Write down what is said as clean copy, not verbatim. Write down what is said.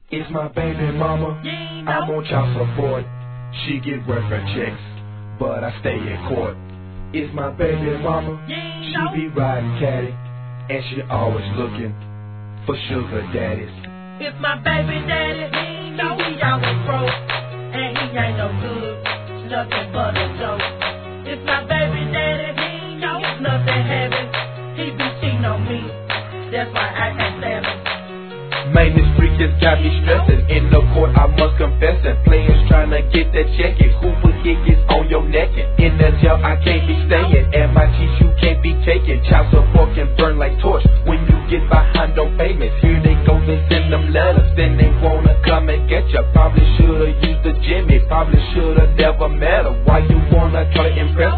It's my baby mama, I'm on child support. She get welfare checks, but I stay in court. It's my baby mama, she be riding caddy, and she always looking for sugar daddies. It's my baby daddy, he always broke, and he ain't no good, nothing but a joke. It's my baby daddy, it's nothing heavy, he be cheating on me, that's why I can't stand him. Man, this freak just got me stressing. In the court, I must confess it. Players trying to get that check. And who forget is on your neck. And in the jail, I can't be staying. And my teeth, you can't be taking. Child support can burn like torch when you get behind on payments. Here they go, they send them letters. Then they wanna come and get you. Probably should've used the Jimmy. Probably should've never met her. Why you wanna try to impress